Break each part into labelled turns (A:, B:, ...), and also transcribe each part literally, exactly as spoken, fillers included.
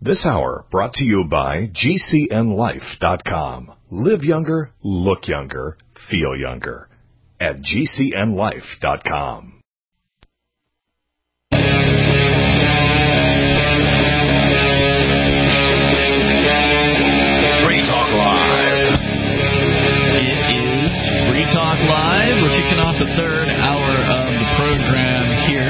A: This hour brought to you by G C N life dot com. Live younger, look younger, feel younger at G C N life dot com.
B: Free Talk Live. It is Free Talk Live. We're kicking off the third hour of the program here.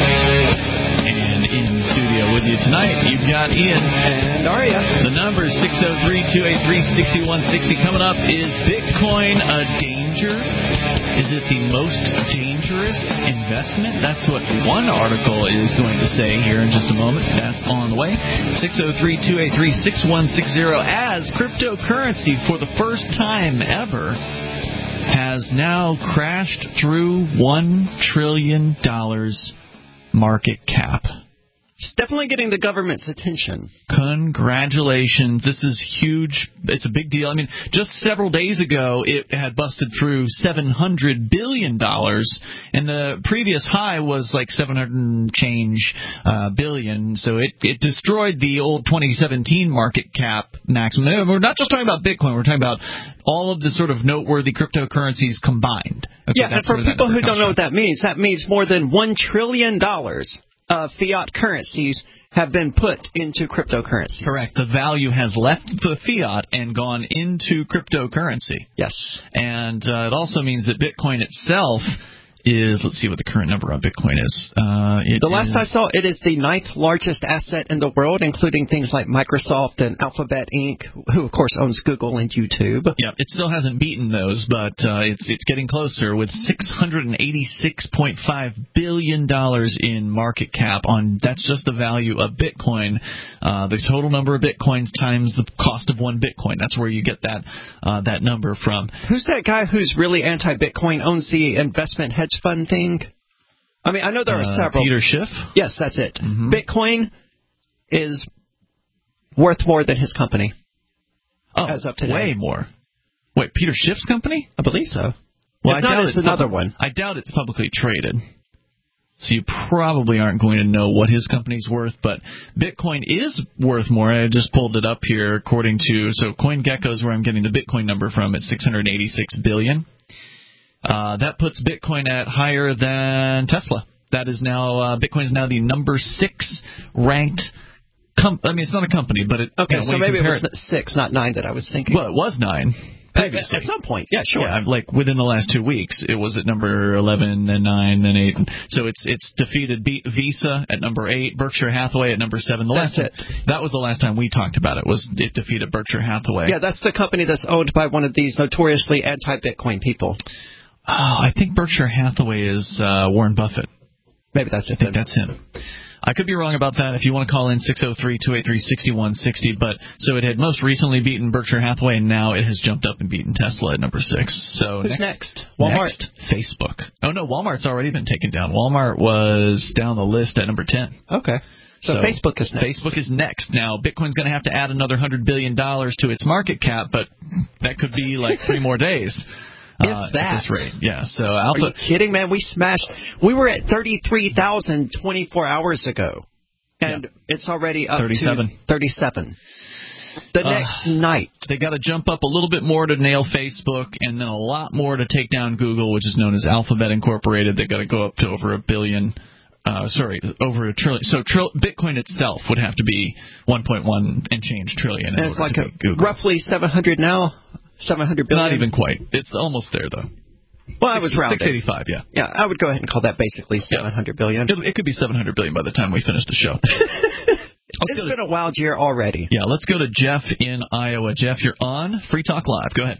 B: And in studio with you tonight, you've got Ian and Aria. The number is six oh three, two eight three, six one six oh. Coming up, is Bitcoin a danger? Is it the most dangerous investment? That's what one article is going to say here in just a moment. That's on the way. six oh three, two eight three, six one six oh. As cryptocurrency, for the first time ever, has now crashed through one trillion dollars market cap.
C: It's definitely getting the government's attention.
B: Congratulations. This is huge. It's a big deal. I mean, just several days ago, it had busted through seven hundred billion dollars, and the previous high was like seven hundred change uh, billion. So it, it destroyed the old twenty seventeen market cap maximum. We're not just talking about Bitcoin. We're talking about all of the sort of noteworthy cryptocurrencies combined. Okay,
C: yeah, and for people who don't know what that means, that means more than one trillion dollars of fiat currencies have been put into cryptocurrencies.
B: Correct. The value has left the fiat and gone into cryptocurrency.
C: Yes.
B: And uh, it also means that Bitcoin itself is, let's see what the current number on Bitcoin is. Uh, it
C: the last
B: is,
C: I saw, it is the ninth largest asset in the world, including things like Microsoft and Alphabet Incorporated, who, of course, owns Google and YouTube.
B: Yeah, it still hasn't beaten those, but uh, it's it's getting closer with six hundred eighty-six point five billion dollars in market cap. On That's just the value of Bitcoin. Uh, the total number of Bitcoins times the cost of one Bitcoin. That's where you get that uh, that number from.
C: Who's that guy who's really anti-Bitcoin, owns the investment hedge fund thing? I mean, I know there are
B: uh,
C: several.
B: Peter Schiff?
C: Yes, that's it.
B: Mm-hmm.
C: Bitcoin is worth more than his company.
B: Oh,
C: as of today.
B: Way more. Wait, Peter Schiff's company?
C: I believe so.
B: Well,
C: if
B: I
C: not,
B: doubt
C: it's
B: it's
C: another
B: pub-
C: one.
B: I doubt it's publicly traded. So you probably aren't going to know what his company's worth, but Bitcoin is worth more. I just pulled it up here according to, so CoinGecko is where I'm getting the Bitcoin number from. It's six hundred eighty-six billion dollars. Uh, that puts Bitcoin at higher than Tesla. That is now, uh, Bitcoin is now the number six ranked com- I mean, it's not a company, but it,
C: okay,
B: you know,
C: so maybe it was
B: it,
C: six, not nine that I was thinking.
B: Well, it was nine. Previously.
C: At some point, yeah, sure.
B: Yeah, like within the last two weeks, it was at number eleven and nine and eight. So it's it's defeated B- Visa at number eight, Berkshire Hathaway at number seven. The
C: that's
B: last
C: it.
B: That was the last time we talked about it. Was it defeated Berkshire Hathaway?
C: Yeah, that's the company that's owned by one of these notoriously anti-Bitcoin people.
B: Oh, I think Berkshire Hathaway is uh, Warren Buffett.
C: Maybe that's it.
B: I think that's him. I could be wrong about that. If you want to call in, six oh three, two eight three, six one six oh. But so it had most recently beaten Berkshire Hathaway, and now it has jumped up and beaten Tesla at number six. So
C: who's
B: next?
C: next? Walmart.
B: Next, Facebook. Oh no, Walmart's already been taken down. Walmart was down the list at number ten.
C: Okay. So, so Facebook is next.
B: Facebook is next. Now Bitcoin's going to have to add another hundred billion dollars to its market cap, but that could be like three more days.
C: If
B: uh,
C: that.
B: At this rate. Yeah, so Alpha.
C: Are you kidding, man? We smashed. We were at thirty-three thousand twenty-four hours ago. And yeah. It's already up
B: thirty-seven.
C: to thirty-seven. The
B: uh,
C: next night.
B: They got to jump up a little bit more to nail Facebook, and then a lot more to take down Google, which is known as Alphabet Incorporated. They got to go up to over a billion. Uh, sorry, over a trillion. So tri- Bitcoin itself would have to be one point one and change trillion.
C: And it's like a, roughly seven hundred now. seven hundred billion.
B: Not even quite. It's almost there, though.
C: Well, I was rounding.
B: six eighty-five, yeah.
C: Yeah, I would go ahead and call that basically seven hundred billion.
B: It, it could be seven hundred billion by the time we finish the show.
C: It's been to, a wild year already.
B: Yeah, let's go to Jeff in Iowa. Jeff, you're on Free Talk Live. Go ahead.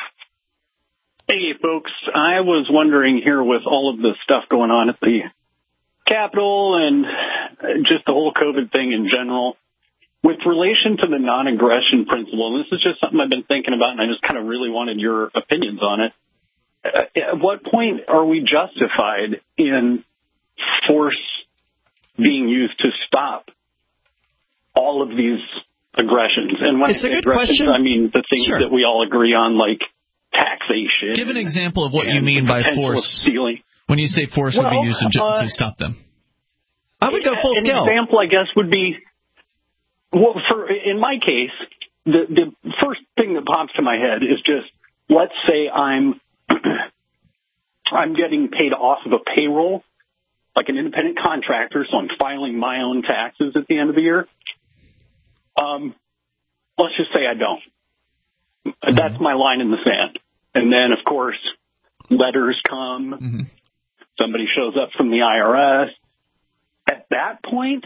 D: Hey, folks. I was wondering here with all of the stuff going on at the Capitol and just the whole COVID thing in general, with relation to the non-aggression principle, and this is just something I've been thinking about, and I just kind of really wanted your opinions on it. At what point are we justified in force being used to stop all of these aggressions? And when
C: it's
D: I
C: a
D: say
C: good
D: aggressions,
C: question.
D: I mean the things
C: sure.
D: that we all agree on, like taxation.
B: Give an example of what you mean by force.
D: Stealing.
B: When you say force
D: well,
B: would be used to, ju-
D: uh,
B: to stop them.
C: I would go full
D: an
C: scale.
D: An example, I guess, would be Well, for in my case, the the first thing that pops to my head is just, let's say I'm I'm getting paid off of a payroll, like an independent contractor, so I'm filing my own taxes at the end of the year. Um, let's just say I don't. Mm-hmm. That's my line in the sand. And then, of course, letters come. Mm-hmm. Somebody shows up from the I R S. At that point,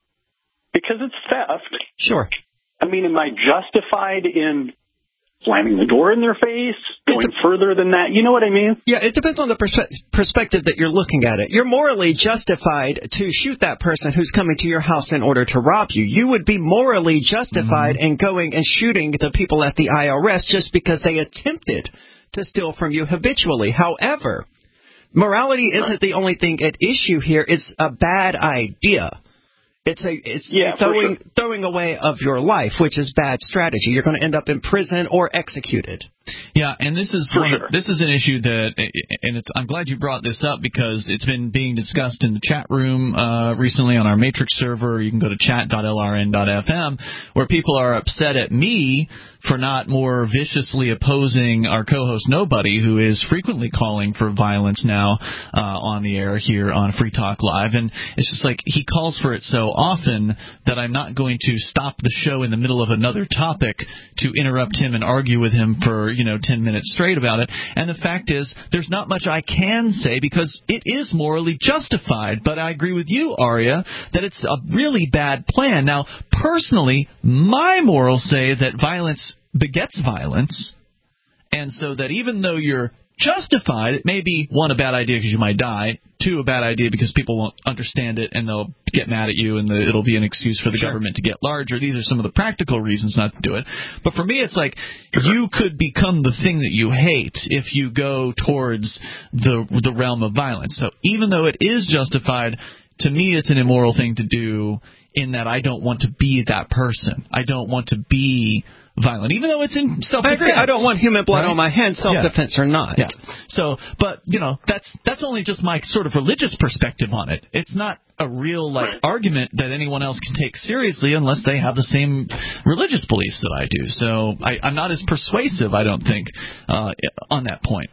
D: because it's theft.
C: Sure.
D: I mean, am I justified in slamming the door in their face, going de- further than that? You know what I mean?
C: Yeah, it depends on the perspe- perspective that you're looking at it. You're morally justified to shoot that person who's coming to your house in order to rob you. You would be morally justified mm-hmm. in going and shooting the people at the I R S just because they attempted to steal from you habitually. However, morality isn't the only thing at issue here. It's a bad idea. It's a it's
D: yeah,
C: throwing
D: sure.
C: throwing away of your life, which is bad strategy. You're going to end up in prison or executed.
B: Yeah, and this is
D: For
B: one
D: sure.
B: of, this is an issue that, and it's I'm glad you brought this up because it's been being discussed in the chat room uh, recently on our Matrix server. You can go to chat dot L R N dot F M, where people are upset at me for not more viciously opposing our co-host Nobody, who is frequently calling for violence now uh, on the air here on Free Talk Live. And it's just like he calls for it so often that I'm not going to stop the show in the middle of another topic to interrupt him and argue with him for, you know, ten minutes straight about it. And the fact is, there's not much I can say because it is morally justified. But I agree with you, Aria, that it's a really bad plan. Now, personally, my morals say that violence begets violence, and so that even though you're justified, it may be, one, a bad idea because you might die, two, a bad idea because people won't understand it and they'll get mad at you and the, it'll be an excuse for the sure. government to get larger. These are some of the practical reasons not to do it. But for me, it's like you could become the thing that you hate if you go towards the the realm of violence. So even though it is justified, to me it's an immoral thing to do in that I don't want to be that person. I don't want to be violent, even though it's in self-defense.
C: I agree. I don't want human blood
B: right?
C: on my hands, self-defense
B: yeah.
C: or not.
B: Yeah. So, but, you know, that's that's only just my sort of religious perspective on it. It's not a real, like,
D: right.
B: argument that anyone else can take seriously unless they have the same religious beliefs that I do. So I, I'm not as persuasive, I don't think, uh, on that point.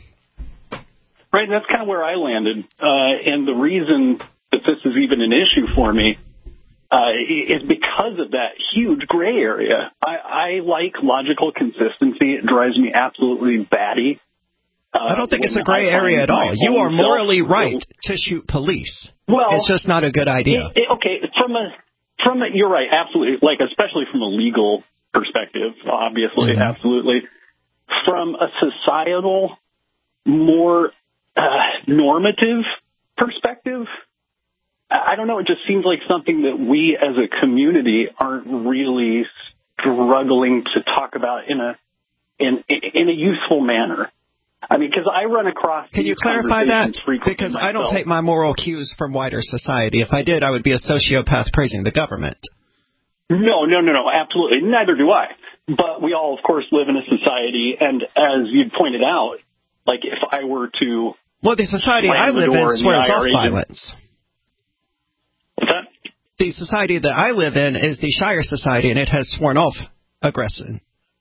D: Right, and that's kind of where I landed. Uh, and the reason that this is even an issue for me Uh, is because of that huge gray area. I, I like logical consistency. It drives me absolutely batty. Uh,
C: I don't think it's a gray area at all. You are morally right to shoot police.
D: Well,
C: it's just not a good idea.
D: It, it, okay, from a from a, you're right, absolutely. Like, especially from a legal perspective, obviously, mm-hmm. absolutely. From a societal, more uh, normative perspective, I don't know, it just seems like something that we as a community aren't really struggling to talk about in a in in a useful manner. I mean, because I run across
C: Can you clarify that? Because myself. I don't take my moral cues from wider society. If I did, I would be a sociopath praising the government.
D: No, no, no, no, absolutely. Neither do I. But we all, of course, live in a society, and as you pointed out, like if I were to...
C: Well, the society I live in swears off violence.
D: What's that?
C: The society that I live in is the Shire Society, and it has sworn off aggression.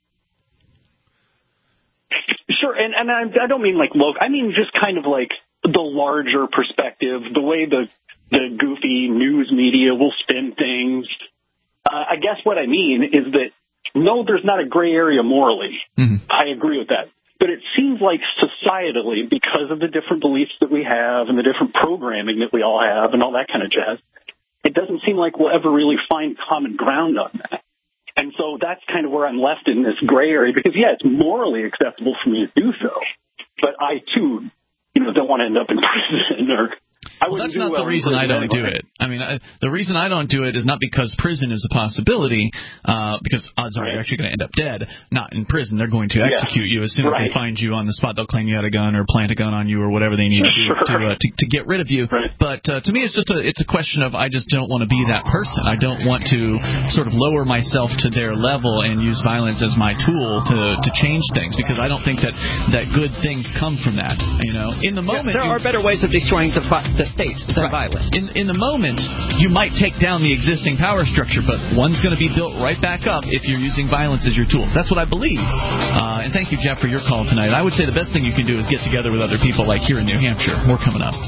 D: Sure, and, and I, I don't mean like local. I mean just kind of like the larger perspective, the way the the goofy news media will spin things. Uh, I guess what I mean is that, no, there's not a gray area morally. Mm-hmm. I agree with that. But it seems like societally, because of the different beliefs that we have and the different programming that we all have and all that kind of jazz, it doesn't seem like we'll ever really find common ground on that. And so that's kind of where I'm left in this gray area because, yeah, it's morally acceptable for me to do so. But I, too, you know, don't want to end up in prison or... I
B: well, that's not the reason I don't do it. I mean, I, the reason I don't do it is not because prison is a possibility, uh, because odds are right. you're actually going to end up dead, not in prison. They're going to execute yeah. you as soon as right. they find you on the spot. They'll claim you had a gun or plant a gun on you or whatever they need to do
D: sure.
B: to, uh, to to get rid of you.
D: Right.
B: But uh, to me, it's just a it's a question of I just don't want to be that person. I don't want to sort of lower myself to their level and use violence as my tool to to change things because I don't think that that good things come from that. You know, in the moment
C: yeah, there
B: you,
C: are better ways of destroying the, the the state than
B: right.
C: violence.
B: In, in the moment, you might take down the existing power structure, but one's going to be built right back up if you're using violence as your tool. That's what I believe. Uh, and thank you, Jeff, for your call tonight. I would say the best thing you can do is get together with other people like here in New Hampshire. More coming up.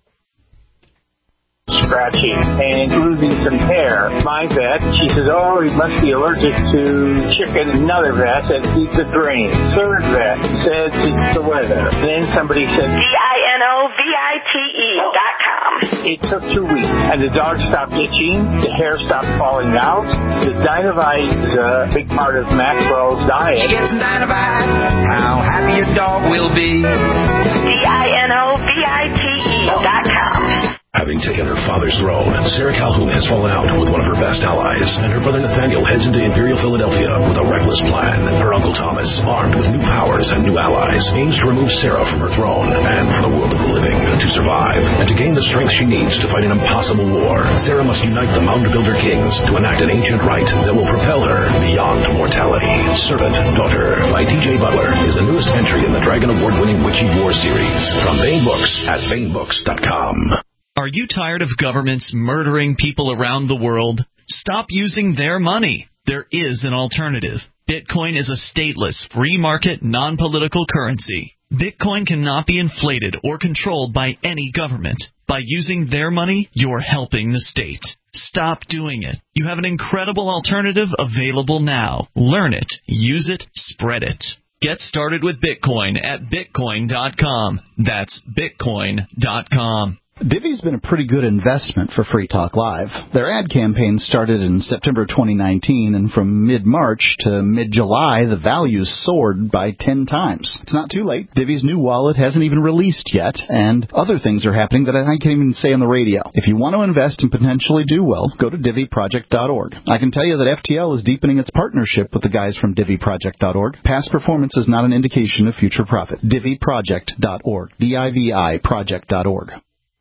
E: Scratching and losing some hair. My vet, she says, oh, he must be allergic to chicken. Another vet says it's the drain. Third vet says it's the weather. Then somebody said,
F: D I N O V I T E dot com.
E: It took two weeks, and the dog stopped itching, the hair stopped falling out. The Dynavite is a big part of Maxwell's diet.
G: You get some Dynavite, how happy your dog will be.
F: D I N O V I T E dot com.
H: Having taken her father's throne, Sarah Calhoun has fallen out with one of her best allies, and her brother Nathaniel heads into Imperial Philadelphia with a reckless plan. Her uncle Thomas, armed with new powers and new allies, aims to remove Sarah from her throne and from the world of the living. To survive, and to gain the strength she needs to fight an impossible war, Sarah must unite the Mound Builder Kings to enact an ancient rite that will propel her beyond mortality. Servant Daughter by T J Butler is the newest entry in the Dragon Award-winning Witchy War series from Vane Books at vane books dot com.
B: Are you tired of governments murdering people around the world? Stop using their money. There is an alternative. Bitcoin is a stateless, free market, non-political currency. Bitcoin cannot be inflated or controlled by any government. By using their money, you're helping the state. Stop doing it. You have an incredible alternative available now. Learn it, use it, spread it. Get started with Bitcoin at bitcoin dot com. That's bitcoin dot com.
I: Divvy's been a pretty good investment for Free Talk Live. Their ad campaign started in September twenty nineteen, and from mid-March to mid-July, the values soared by ten times. It's not too late. Divvy's new wallet hasn't even released yet, and other things are happening that I can't even say on the radio. If you want to invest and potentially do well, go to divvy project dot org. I can tell you that F T L is deepening its partnership with the guys from divvy project dot org. Past performance is not an indication of future profit. divvy project dot org. D I V I project dot org.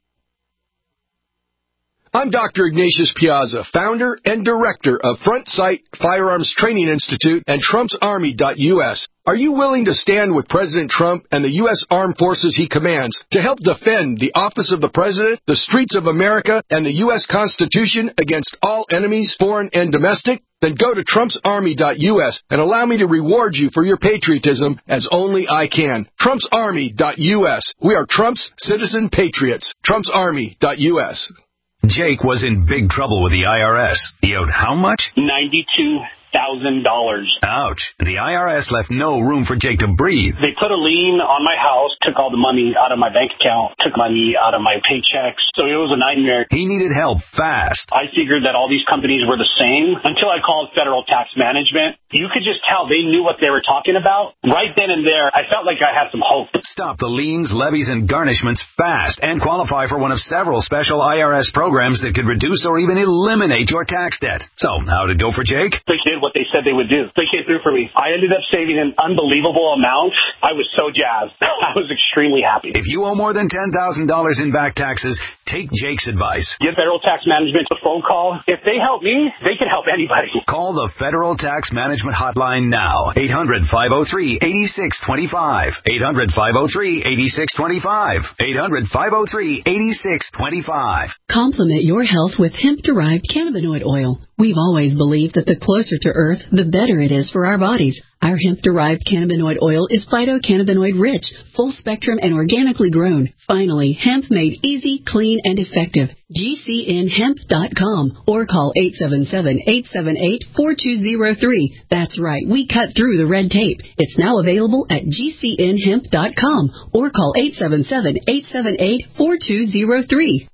J: I'm Doctor Ignatius Piazza, founder and director of Front Sight Firearms Training Institute and Trumps Army dot U S. Are you willing to stand with President Trump and the U S Armed Forces he commands to help defend the office of the President, the streets of America, and the U S Constitution against all enemies, foreign and domestic? Then go to Trumps Army dot U S and allow me to reward you for your patriotism as only I can. Trumps Army dot U S. We are Trump's citizen patriots. Trumps Army dot U S.
K: Jake was in big trouble with the I R S. He owed how much?
D: ninety-two thousand dollars.
K: Ouch. The I R S left no room for Jake to breathe.
D: They put a lien on my house, took all the money out of my bank account, took money out of my paychecks. So it was a nightmare.
K: He needed help fast.
D: I figured that all these companies were the same until I called Federal Tax Management. You could just tell they knew what they were talking about. Right then and there, I felt like I had some hope.
K: Stop the liens, levies, and garnishments fast and qualify for one of several special I R S programs that could reduce or even eliminate your tax debt. So, how'd it go for Jake?
D: They did what they said they would do. They came through for me. I ended up saving an unbelievable amount. I was so jazzed. I was extremely happy.
K: If you owe more than ten thousand dollars in back taxes, take Jake's advice.
D: Give Federal Tax Management a phone call. If they help me, they can help anybody.
K: Call the Federal Tax Management Hotline now. eight hundred, five oh three, eight six two five. eight hundred, five oh three, eight six two five. eight hundred, five oh three, eight six two five.
L: Complement your health with hemp-derived cannabinoid oil. We've always believed that the closer to Earth, the better it is for our bodies. Our hemp-derived cannabinoid oil is phytocannabinoid-rich, full-spectrum, and organically grown. Finally, hemp made easy, clean, and effective. G C N hemp dot com or call eight seven seven, eight seven eight, four two zero three. That's right, we cut through the red tape. It's now available at G C N hemp dot com or call eight seven seven, eight seven eight, four two zero three.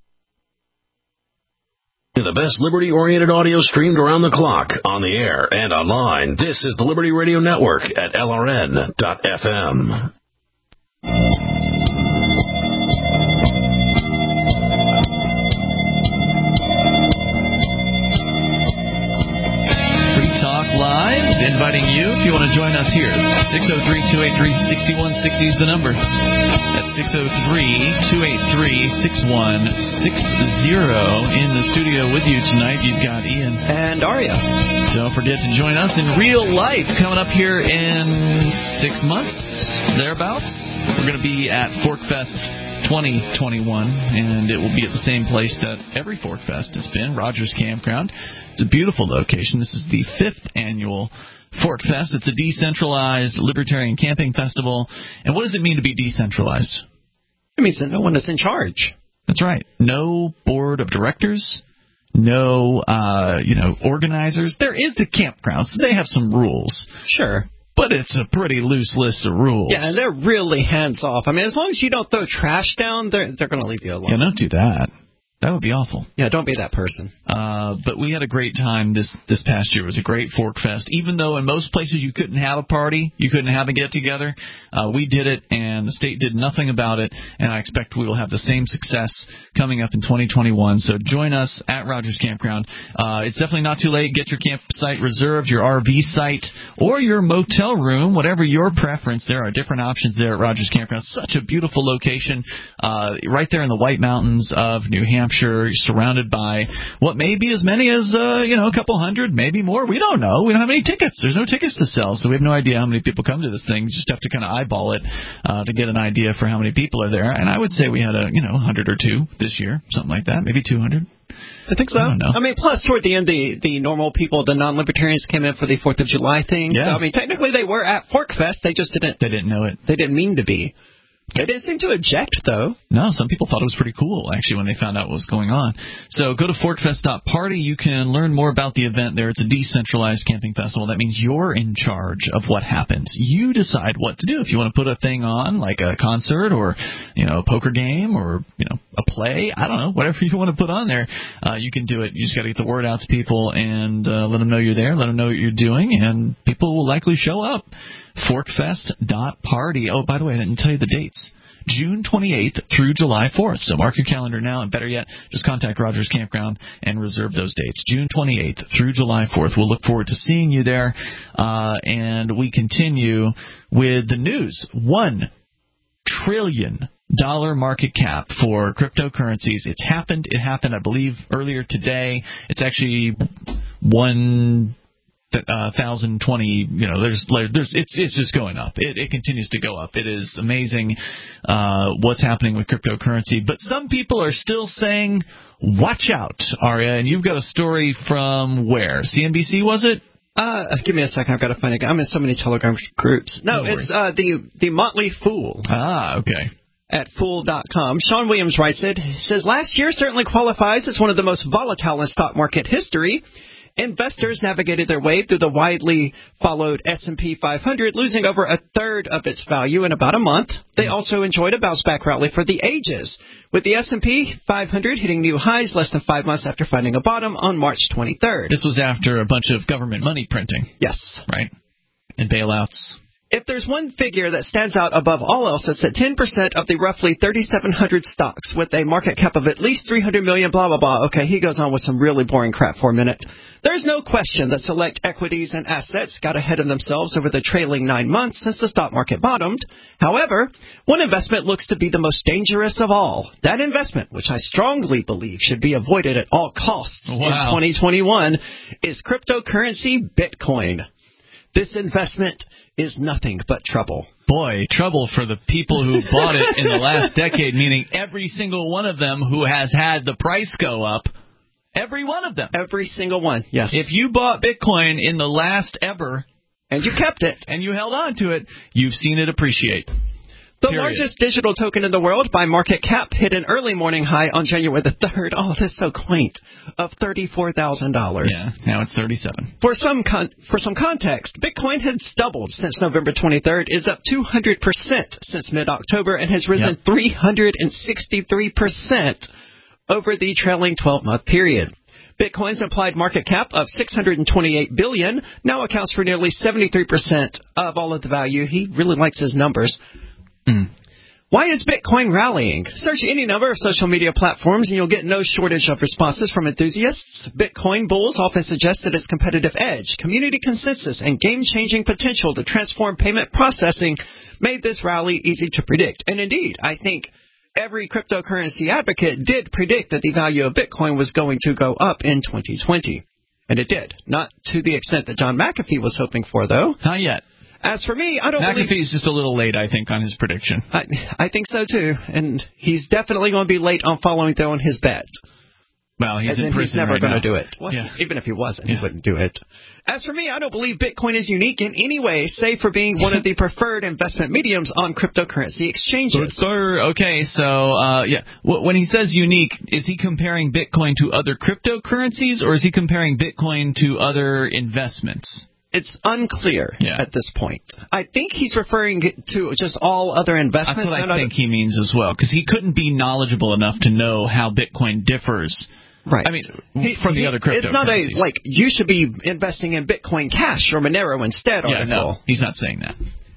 H: The best liberty-oriented audio streamed around the clock, on the air, and online. This is the Liberty Radio Network at L R N dot F M.
B: Free Talk Live, inviting you if you want to join us here. six oh three, two eight three, six one six zero is the number. That's six oh three, two eight three, six one six zero. In the studio with you tonight, you've got Ian
C: and Aria.
B: Don't forget to join us in real life coming up here in six months, thereabouts. We're going to be at ForkFest twenty twenty-one, and it will be at the same place that every ForkFest has been, Rogers Campground. It's a beautiful location. This is the fifth annual ForkFest. It's a decentralized libertarian camping festival. And what does it mean to be decentralized?
C: It means that no one is in charge.
B: That's right. No board of directors. No, uh, you know, organizers. There is the campground, so they have some rules.
C: Sure.
B: But it's a pretty loose list of rules.
C: Yeah, and they're really hands-off. I mean, as long as you don't throw trash down, they're, they're going to leave you alone.
B: Yeah, don't do that. That would be awful.
C: Yeah, don't be that person.
B: Uh, but we had a great time this this past year. It was a great ForkFest. Even though in most places you couldn't have a party, you couldn't have a get-together, uh, we did it, and the state did nothing about it, and I expect we will have the same success coming up in twenty twenty-one. So join us at Rogers Campground. Uh, it's definitely not too late. Get your campsite reserved, your R V site, or your motel room, whatever your preference. There are different options there at Rogers Campground. Such a beautiful location uh, right there in the White Mountains of New Hampshire. You're surrounded by what may be as many as, uh, you know, a couple hundred, maybe more. We don't know. We don't have any tickets. There's no tickets to sell, so we have no idea how many people come to this thing. You just have to kind of eyeball it uh, to get an idea for how many people are there. And I would say we had a, you know, one hundred or two this year, something like that, maybe two hundred.
C: I think so.
B: I don't know.
C: I mean, plus, toward the end, the, the normal people, the non-libertarians came in for the fourth of July thing.
B: Yeah.
C: So, I mean, technically they were at ForkFest. They just didn't.
B: They didn't know it.
C: They didn't mean to be. They didn't seem to object, though.
B: No, some people thought it was pretty cool, actually, when they found out what was going on. So go to forkfest dot party. You can learn more about the event there. It's a decentralized camping festival. That means you're in charge of what happens. You decide what to do. If you want to put a thing on, like a concert or, you know, a poker game or, you know, a play, I don't know, whatever you want to put on there, uh, you can do it. You just got to get the word out to people and uh, let them know you're there, let them know what you're doing, and people will likely show up. forkfest dot party. Oh, by the way, I didn't tell you the dates. June twenty-eighth through July fourth. So mark your calendar now, and better yet, just contact Rogers Campground and reserve those dates. June twenty-eighth through July fourth. We'll look forward to seeing you there. Uh, and we continue with the news. One trillion dollar market cap for cryptocurrencies. It's happened. It happened, I believe, earlier today. It's actually one... Uh, one thousand twenty, you know, there's, there's, it's, it's just going up. It, it continues to go up. It is amazing uh, what's happening with cryptocurrency. But some people are still saying, watch out, Aria. And you've got a story from where? C N B C, was it?
C: Uh, give me a second. I've got to find it. I'm in so many Telegram groups. No,
B: No
C: it's uh, the, the Motley Fool.
B: Ah, okay.
C: At fool dot com. Sean Williams writes it. He says, last year certainly qualifies as one of the most volatile in stock market history. Investors navigated their way through the widely followed S and P five hundred, losing over a third of its value in about a month. They also enjoyed a bounce-back rally for the ages, with the S and P five hundred hitting new highs less than five months after finding a bottom on March twenty-third.
B: This was after a bunch of government money printing.
C: Yes.
B: Right. And bailouts.
C: If there's one figure that stands out above all else, it's that ten percent of the roughly thirty-seven hundred stocks with a market cap of at least three hundred million dollars, blah, blah, blah. Okay, he goes on with some really boring crap for a minute. There's no question that select equities and assets got ahead of themselves over the trailing nine months since the stock market bottomed. However, one investment looks to be the most dangerous of all. That investment, which I strongly believe should be avoided at all costs
B: wow.
C: in twenty twenty-one, is cryptocurrency Bitcoin. This investment is nothing but trouble.
B: Boy, trouble for the people who bought it in the last decade, meaning every single one of them who has had the price go up. Every one of them.
C: Every single one, yes.
B: If you bought Bitcoin in the last ever,
C: and you kept it,
B: and you held on to it, you've seen it appreciate.
C: The
B: Period.
C: largest digital token in the world by market cap hit an early morning high on January the third. Oh, that's so quaint. Of thirty-four thousand dollars.
B: Yeah, now it's thirty-seven.
C: For some con- for some context, Bitcoin has doubled since November twenty-third, is up two hundred percent since mid-October, and has risen yep. three hundred sixty-three percent over the trailing twelve-month period. Bitcoin's implied market cap of six hundred twenty-eight billion dollars now accounts for nearly seventy-three percent of all of the value. He really likes his numbers.
B: Mm.
C: Why is Bitcoin rallying? Search any number of social media platforms and you'll get no shortage of responses from enthusiasts. Bitcoin bulls often suggest that its competitive edge, community consensus, and game-changing potential to transform payment processing made this rally easy to predict. And indeed, I think every cryptocurrency advocate did predict that the value of Bitcoin was going to go up in twenty twenty. And it did. Not to the extent that John McAfee was hoping for, though.
B: Not yet.
C: As for me, I don't
B: McAfee's
C: believe...
B: just a little late, I think, on his prediction.
C: I, I think so, too. And he's definitely going to be late on following through on his bet.
B: Well, he's
C: As
B: in
C: in
B: prison
C: he's never
B: right
C: going
B: now.
C: to do it. Well,
B: yeah.
C: Even if he wasn't,
B: yeah.
C: he wouldn't do it. As for me, I don't believe Bitcoin is unique in any way, save for being one of the preferred investment mediums on cryptocurrency exchanges.
B: Sir, okay, so, uh, yeah, when he says unique, is he comparing Bitcoin to other cryptocurrencies, or is he comparing Bitcoin to other investments?
C: It's unclear
B: yeah.
C: at this point. I think he's referring to just all other investments.
B: That's what I think he means as well, because he couldn't be knowledgeable enough to know how Bitcoin differs.
C: Right.
B: I mean, he, from the
C: he,
B: other cryptocurrencies.
C: It's not a, like, you should be investing in Bitcoin Cash or Monero instead.
B: Yeah,
C: article.
B: no, he's not saying that.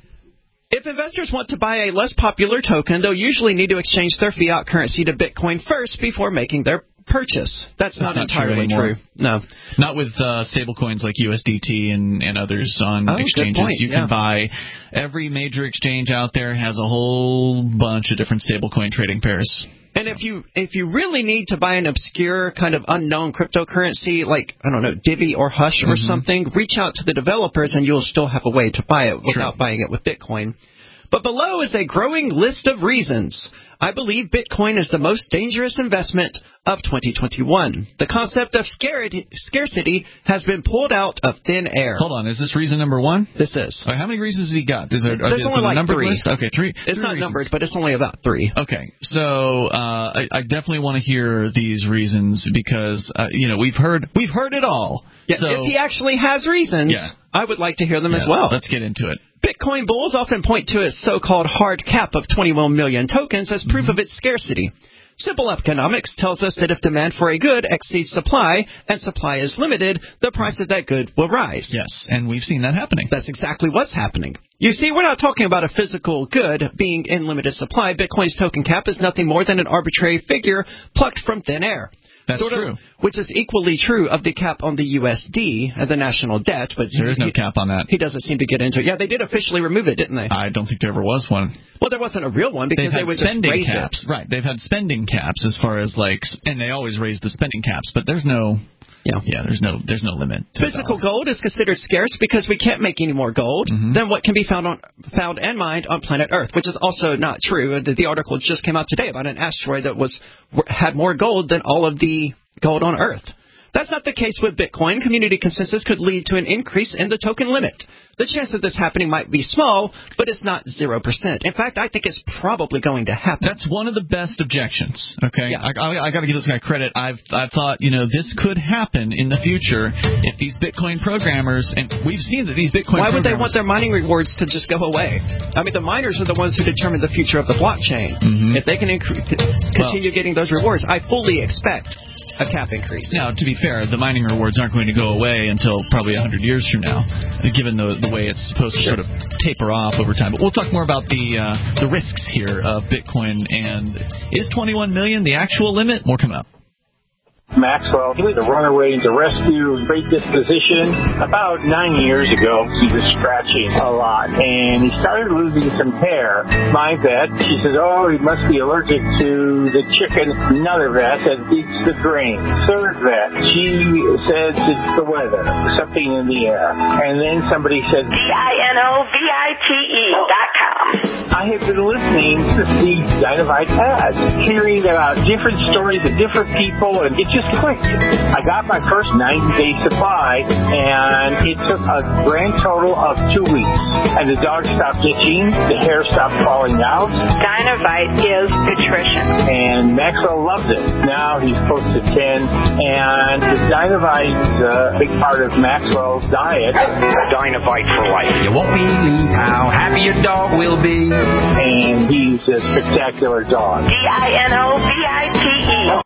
C: If investors want to buy a less popular token, they'll usually need to exchange their fiat currency to Bitcoin first before making their purchase. That's, That's not, not entirely true, true. No.
B: Not with uh, stable coins like U S D T and, and others on
C: oh,
B: exchanges.
C: Good point.
B: You
C: yeah.
B: can buy, every major exchange out there has a whole bunch of different stablecoin trading pairs.
C: And if you if you really need to buy an obscure kind of unknown cryptocurrency like, I don't know, Divi or Hush or mm-hmm. something, reach out to the developers and you'll still have a way to buy it without True. buying it with Bitcoin. But below is a growing list of reasons I believe Bitcoin is the most dangerous investment of twenty twenty-one. The concept of scarcity has been pulled out of thin air.
B: Hold on, is this reason number one?
C: This is.
B: Right, how many reasons has he got? Is there,
C: There's
B: is
C: only
B: there
C: like
B: a numbered
C: three.
B: List? Okay, three.
C: It's
B: three
C: not
B: reasons.
C: numbered, but it's only about three.
B: Okay, so uh, I, I definitely want to hear these reasons because uh, you know we've heard we've heard it all.
C: Yeah,
B: so,
C: if he actually has reasons,
B: yeah.
C: I would like to hear them
B: yeah,
C: as well.
B: Let's get into it.
C: Bitcoin bulls often point to its so-called hard cap of twenty-one million tokens as proof mm-hmm. of its scarcity. Simple economics tells us that if demand for a good exceeds supply and supply is limited, the price of that good will rise.
B: Yes, and we've seen that happening.
C: That's exactly what's happening. You see, we're not talking about a physical good being in limited supply. Bitcoin's token cap is nothing more than an arbitrary figure plucked from thin air.
B: That's
C: sort of,
B: true.
C: Which is equally true of the cap on the U S D, uh, the national debt. But
B: there is no
C: he,
B: cap on that.
C: He doesn't seem to get into it. Yeah, they did officially remove it, didn't they?
B: I don't think there ever was one.
C: Well, there wasn't a real one because
B: They've
C: they would
B: spending
C: just raise
B: caps.
C: it.
B: Right, they've had spending caps as far as like, and they always raise the spending caps, but there's no... Yeah, yeah. There's no, there's no limit.
C: Physical gold is considered scarce because we can't make any more gold mm-hmm. than what can be found on, found and mined on planet Earth, which is also not true. The, the article just came out today about an asteroid that was had more gold than all of the gold on Earth. That's not the case with Bitcoin. Community consensus could lead to an increase in the token limit. The chance of this happening might be small, but it's not zero percent. In fact, I think it's probably going to happen.
B: That's one of the best objections, okay?
C: Yeah.
B: I, I, I got to give this guy credit. I've I've thought, you know, this could happen in the future if these Bitcoin programmers, and we've seen that these Bitcoin
C: Why would they
B: programmers...
C: want their mining rewards to just go away? I mean, the miners are the ones who determine the future of the blockchain.
B: Mm-hmm.
C: If they can incre- continue well, getting those rewards, I fully expect a cap increase.
B: Now, to be fair, the mining rewards aren't going to go away until probably one hundred years from now, given the the way it's supposed to sort of taper off over time. But we'll talk more about the uh, the risks here of Bitcoin. And is twenty-one million the actual limit? More coming up.
E: Maxwell, he was a runner waiting to rescue, great disposition. About nine years ago, he was scratching a lot, and he started losing some hair. My vet, she says, oh, he must be allergic to the chicken. Another vet that eats the drain. Third vet, she says it's the weather, something in the air. And then somebody said,
F: D I N O V I T E dot com.
E: I have been listening to Steve Dynavite ads, hearing about different stories of different people, and it just clicked. I got my first ninety-day supply, and it took a grand total of two weeks. And the dog stopped itching, the hair stopped falling out.
F: Dynavite is nutrition.
E: And Maxwell loves it. Now he's close to ten, and the Dynavite is a big part of Maxwell's diet.
G: Dynavite for life. You won't believe how happy your dog will be.
E: And he's a spectacular dog.
F: D I N O V I T E.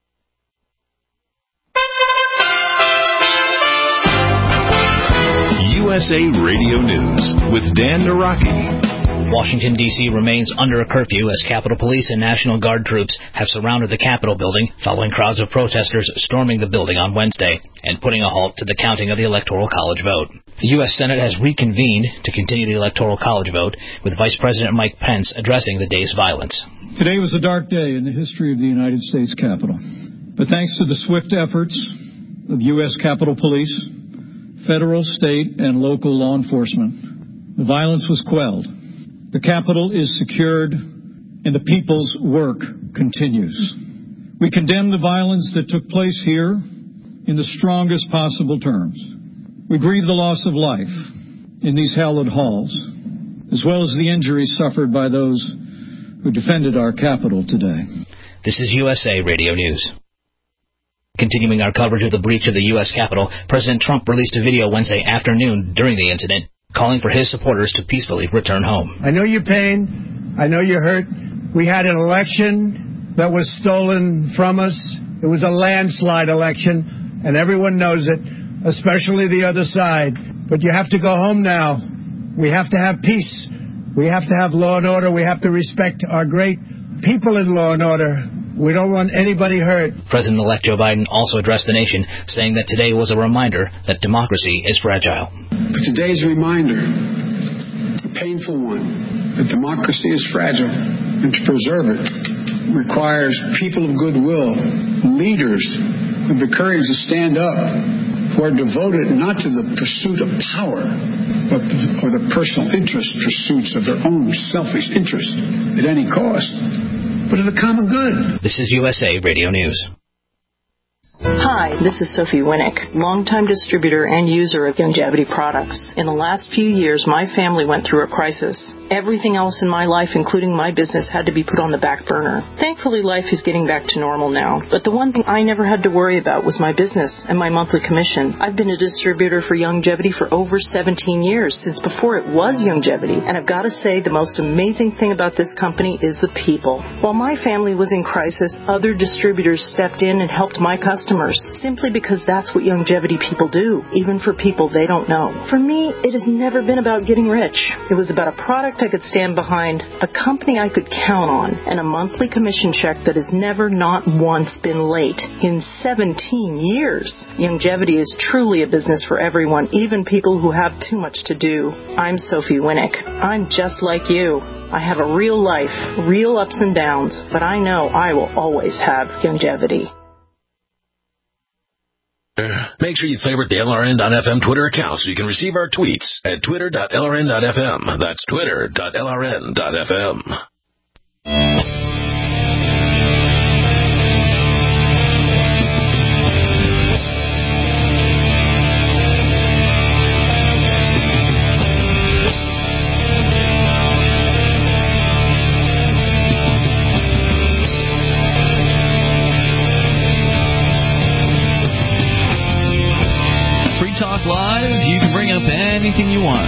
A: U S A Radio News with Dan Naraki.
M: Washington, D C remains under a curfew as Capitol Police and National Guard troops have surrounded the Capitol building following crowds of protesters storming the building on Wednesday and putting a halt to the counting of the Electoral College vote. The U S Senate has reconvened to continue the Electoral College vote, with Vice President Mike Pence addressing the day's violence.
N: Today was a dark day in the history of the United States Capitol. But thanks to the swift efforts of U S Capitol Police, federal, state, and local law enforcement, the violence was quelled. The Capitol is secured, and the people's work continues. We condemn the violence that took place here in the strongest possible terms. We grieve the loss of life in these hallowed halls, as well as the injuries suffered by those who defended our Capitol today.
M: This is U S A Radio News. Continuing our coverage of the breach of the U S Capitol, President Trump released a video Wednesday afternoon during the incident, calling for his supporters to peacefully return home.
O: I know your pain. I know you're hurt. We had an election that was stolen from us. It was a landslide election, and everyone knows it, especially the other side. But you have to go home now. We have to have peace. We have to have law and order. We have to respect our great people in law and order. We don't want anybody hurt.
M: President-elect Joe Biden also addressed the nation, saying that today was a reminder that democracy is fragile.
P: But today's a reminder, a painful one, that democracy is fragile, and to preserve it requires people of goodwill, leaders with the courage to stand up, who are devoted not to the pursuit of power, but or the personal interest pursuits of their own selfish interest at any cost, but of the common good.
M: This is U S A Radio News.
Q: Hi, this is Sophie Winnick, longtime distributor and user of Youngevity products. In the last few years, my family went through a crisis. Everything else in my life, including my business, had to be put on the back burner. Thankfully, life is getting back to normal now. But the one thing I never had to worry about was my business and my monthly commission. I've been a distributor for Youngevity for over seventeen years, since before it was Youngevity. And I've got to say, the most amazing thing about this company is the people. While my family was in crisis, other distributors stepped in and helped my customers, simply because that's what Youngevity people do, even for people they don't know. For me, it has never been about getting rich. It was about a product I could stand behind, a company I could count on, and a monthly commission check that has never not once been late in seventeen years. Youngevity is truly a business for everyone, even people who have too much to do. I'm Sophie Winnick. I'm just like you. I have a real life, real ups and downs, but I know I will always have Youngevity.
H: Make sure you favorite the L R N dot F M Twitter account so you can receive our tweets at twitter dot L R N dot F M. That's twitter dot L R N dot F M.
B: Live, you can bring up anything you want.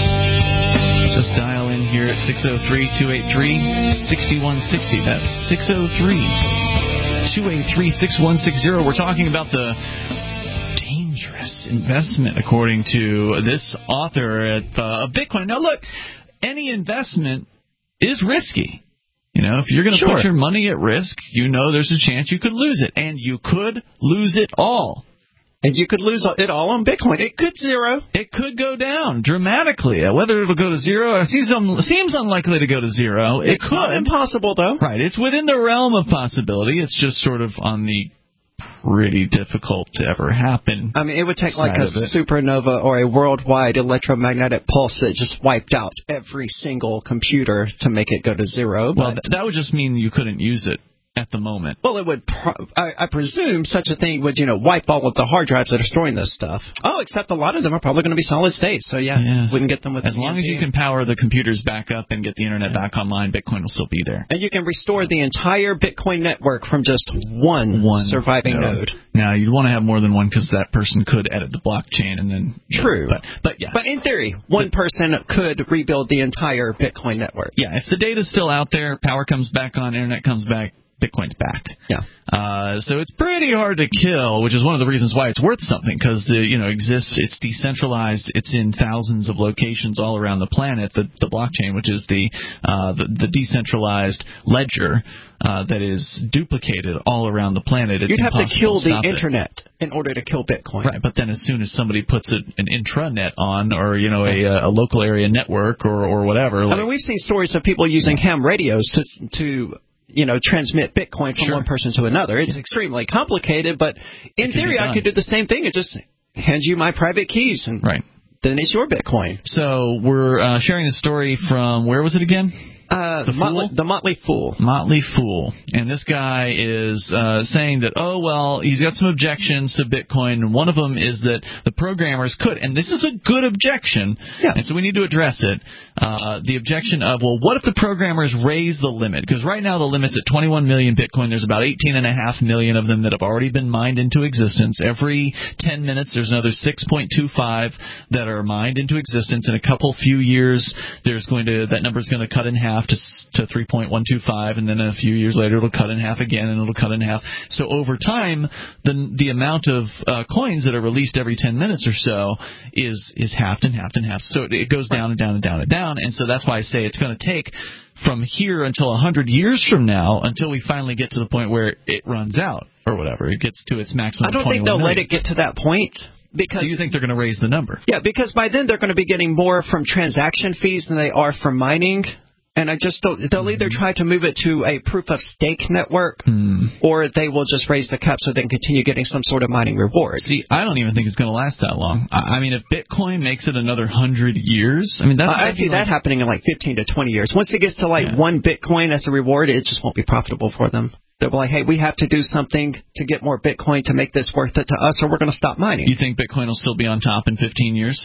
B: Just dial in here at six oh three, two eight three, six one six oh. That's six oh three, two eight three, six one six oh. We're talking about the dangerous investment, according to this author at uh, Bitcoin. Now, look, any investment is risky. You know, if you're going to sure. put your money at risk, you know there's a chance you could lose it. And you could lose it all.
C: And you could lose it all on Bitcoin. It could zero.
B: It could go down dramatically. Whether it'll go to zero, it seems, un- seems unlikely to go to zero. It
C: it's
B: could.
C: Not impossible, though.
B: Right. It's within the realm of possibility. It's just sort of on the pretty difficult to ever happen.
C: I mean, it would take like a supernova or a worldwide electromagnetic pulse that just wiped out every single computer to make it go to zero.
B: Well, th- that would just mean you couldn't use it at the moment.
C: Well, it would, pro- I, I presume such a thing would, you know, wipe all of the hard drives that are storing this stuff. Oh, except a lot of them are probably going to be solid state, so yeah, yeah. wouldn't get them with
B: As long as you can power the computers back up and get the internet yeah. back online, Bitcoin will still be there.
C: And you can restore the entire Bitcoin network from just one, one surviving node. node.
B: Now, you'd want to have more than one because that person could edit the blockchain and then...
C: True.
B: But, but yeah.
C: But in theory, one but, person could rebuild the entire Bitcoin network.
B: Yeah, if the data's still out there, power comes back on, internet comes back, Bitcoin's back.
C: Yeah.
B: Uh, so it's pretty hard to kill, which is one of the reasons why it's worth something, because uh, you know exists. It's decentralized. It's in thousands of locations all around the planet. The, the blockchain, which is the uh, the, the decentralized ledger uh, that is duplicated all around the planet. It's
C: You'd have to kill
B: to
C: the internet it. in order to kill Bitcoin.
B: Right, but then as soon as somebody puts a, an intranet on, or you know a, a local area network or or whatever. Like,
C: I mean, we've seen stories of people using ham radios to to you know, transmit Bitcoin from
B: Sure.
C: one person to another. It's extremely complicated, but in
B: It can
C: theory,
B: be
C: I
B: done.
C: could do the same thing and just hand you my private keys, and
B: Right.
C: then it's your Bitcoin.
B: So we're uh, sharing a story from, where was it again?
C: Uh,
B: The
C: Motley,
B: Fool?
C: the Motley Fool.
B: Motley Fool. And this guy is uh, saying that, oh, well, he's got some objections to Bitcoin, and one of them is that the programmers could, and this is a good objection,
C: yes.
B: and so we need to address it, uh, the objection of, well, what if the programmers raise the limit? Because right now the limit's at twenty-one million Bitcoin. There's about eighteen point five million of them that have already been mined into existence. Every ten minutes there's another six point two five that are mined into existence. In a couple few years, there's going to that number's going to cut in half to to three point one two five, and then a few years later it'll cut in half again, and it'll cut in half. So over time, the the amount of uh, coins that are released every ten minutes or so is is halved and halved and halved. So it goes down and down and down and down, and so that's why I say it's going to take from here until one hundred years from now until we finally get to the point where it runs out or whatever. It gets to its maximum.
C: I don't think they'll let it get to that point. Because,
B: so you think they're going to raise the number?
C: Yeah, because by then they're going to be getting more from transaction fees than they are from mining. And I just don't, they'll either try to move it to a proof of stake network,
B: hmm.
C: or they will just raise the cap so they can continue getting some sort of mining reward.
B: See, I don't even think it's going to last that long. I, I mean, if Bitcoin makes it another hundred years, I mean, that's.
C: Uh, I see
B: like,
C: that happening in like fifteen to twenty years. Once it gets to like
B: yeah.
C: one Bitcoin as a reward, it just won't be profitable for them. They'll be like, hey, we have to do something to get more Bitcoin to make this worth it to us, or we're going to stop mining.
B: You think Bitcoin will still be on top in fifteen years?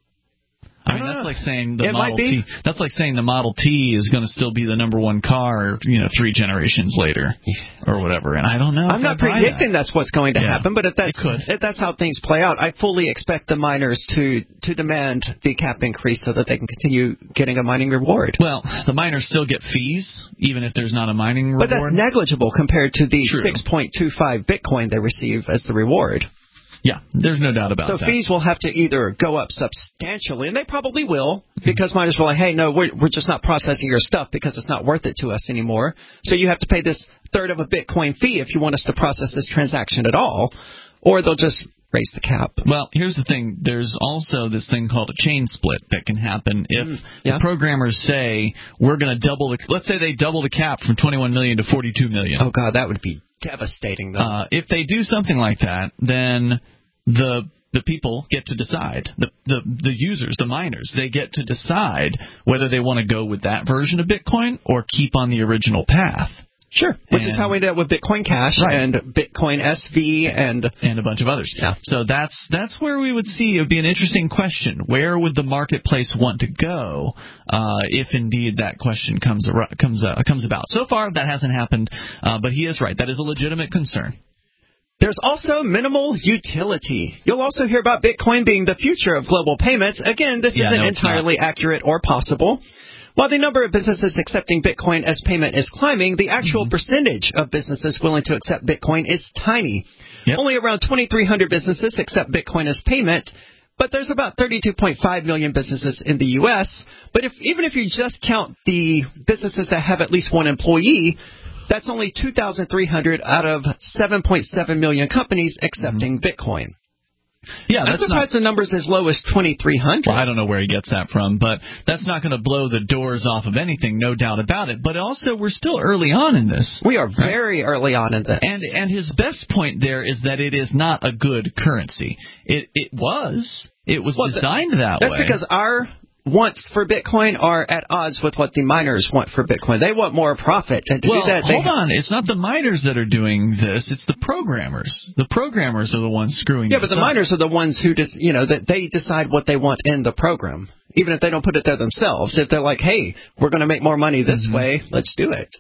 B: I mean,
C: I
B: that's
C: know.
B: like saying the
C: It
B: Model
C: might be.
B: T. That's like saying the Model T is going to still be the number one car, you know, three generations later, or whatever. And I don't know.
C: I'm
B: if
C: not
B: I buy
C: predicting
B: that.
C: that's what's going to
B: Yeah,
C: happen, but if that's
B: it could.
C: if that's how things play out, I fully expect the miners to to demand the cap increase so that they can continue getting a mining reward.
B: Well, the miners still get fees, even if there's not a mining reward.
C: But that's negligible compared to the
B: True.
C: six point two five Bitcoin they receive as the reward.
B: Yeah, there's no doubt about
C: so
B: that.
C: So fees will have to either go up substantially, and they probably will, because miners will like, hey, no, we're, we're just not processing your stuff because it's not worth it to us anymore. So you have to pay this third of a Bitcoin fee if you want us to process this transaction at all, or they'll just raise the cap.
B: Well, here's the thing. There's also this thing called a chain split that can happen if mm, yeah. the programmers say we're going to double the – let's say they double the cap from twenty-one million to forty-two million.
C: Oh, God, that would be devastating, though.
B: Uh, if they do something like that, then – the the people get to decide, the, the the users, the miners, they get to decide whether they want to go with that version of Bitcoin or keep on the original path.
C: Sure, which
B: and,
C: is how we did it with Bitcoin Cash
B: right.
C: and Bitcoin S V and
B: and a bunch of others.
C: Yeah.
B: So that's that's where we would see it would be an interesting question. Where would the marketplace want to go uh, if indeed that question comes comes uh, comes about? So far, that hasn't happened, uh, but he is right. That is a legitimate concern.
C: There's also minimal utility. You'll also hear about Bitcoin being the future of global payments. Again, this
B: yeah,
C: isn't
B: no,
C: entirely accurate or possible. While the number of businesses accepting Bitcoin as payment is climbing, the actual mm-hmm. percentage of businesses willing to accept Bitcoin is tiny. Yep. Only around twenty-three hundred businesses accept Bitcoin as payment, but there's about thirty-two point five million businesses in the U S But if even if you just count the businesses that have at least one employee, that's only two thousand three hundred out of seven point seven million companies accepting mm-hmm. Bitcoin.
B: Yeah,
C: I'm
B: that's
C: surprised
B: not,
C: the number's as low as twenty-three hundred.
B: Well, I don't know where he gets that from, but that's not going to blow the doors off of anything, no doubt about it. But also, we're still early on in this.
C: We are very right? early on in this.
B: And and his best point there is that it is not a good currency. It it was. It was well, designed that
C: that's
B: way.
C: That's because our wants for Bitcoin are at odds with what the miners want for Bitcoin. They want more profit. And to
B: well,
C: do that,
B: hold
C: they
B: on. It's not the miners that are doing this. It's the programmers. The programmers are the ones screwing
C: Yeah,
B: this
C: but the
B: up.
C: miners are the ones who just, you know, that they decide what they want in the program, even if they don't put it there themselves. If they're like, hey, we're going to make more money this mm-hmm. way, let's do it.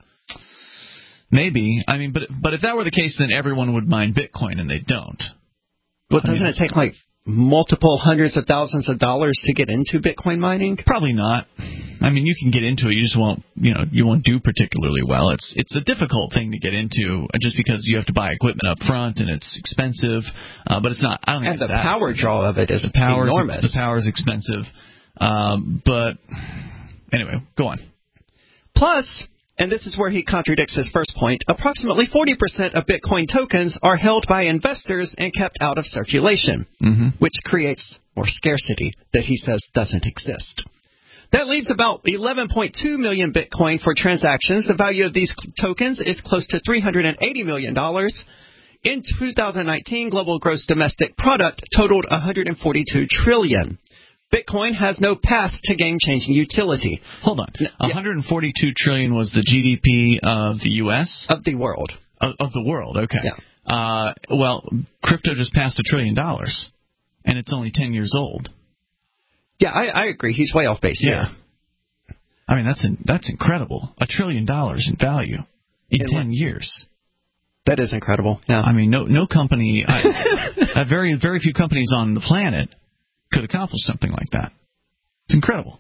B: Maybe. I mean, but but if that were the case, then everyone would mine Bitcoin, and they don't.
C: Well, doesn't I mean, it take like multiple hundreds of thousands of dollars to get into Bitcoin mining?
B: Probably not. I mean, you can get into it. You just won't, you know, you won't do particularly well. It's it's a difficult thing to get into just because you have to buy equipment up front and it's expensive. Uh, but it's not. I don't think
C: and the
B: that
C: power
B: expensive.
C: draw of it is
B: the power's,
C: enormous.
B: The power is expensive. Um, but anyway, go on.
C: Plus, and this is where he contradicts his first point, approximately forty percent of Bitcoin tokens are held by investors and kept out of circulation,
B: mm-hmm.
C: which creates more scarcity that he says doesn't exist. That leaves about eleven point two million Bitcoin for transactions. The value of these tokens is close to three hundred eighty million dollars. In two thousand nineteen, global gross domestic product totaled one hundred forty-two trillion dollars. Bitcoin has no path to game-changing utility.
B: Hold on. one hundred forty-two trillion dollars was the G D P of the U S?
C: Of the world.
B: Of, of the world, okay.
C: Yeah.
B: Uh, well, crypto just passed a trillion dollars, and it's only ten years old.
C: Yeah, I, I agree. He's way off base here.
B: Yeah. I mean, that's in, that's incredible. A trillion dollars in value in ten years.
C: That is incredible. Yeah.
B: I mean, no no company, I, uh, very very few companies on the planet could accomplish something like that. It's incredible.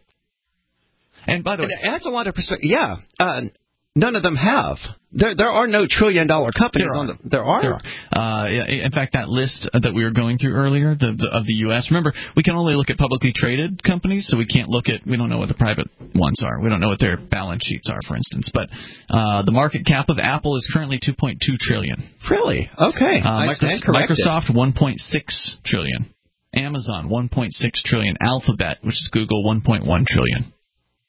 B: And by the way,
C: it adds a lot of perspective. Yeah, uh, none of them have. There, there are no trillion-dollar companies
B: there
C: on the. There are.
B: There are. Uh, in fact, that list that we were going through earlier, the, the, of the U S. Remember, we can only look at publicly traded companies, so we can't look at. We don't know what the private ones are. We don't know what their balance sheets are, for instance. But uh, the market cap of Apple is currently two point two trillion dollars.
C: Really? Okay.
B: Uh,
C: I stand corrected.
B: Microsoft one point six trillion dollars. Amazon one point six trillion dollars. Alphabet, which is Google, one point one trillion dollars.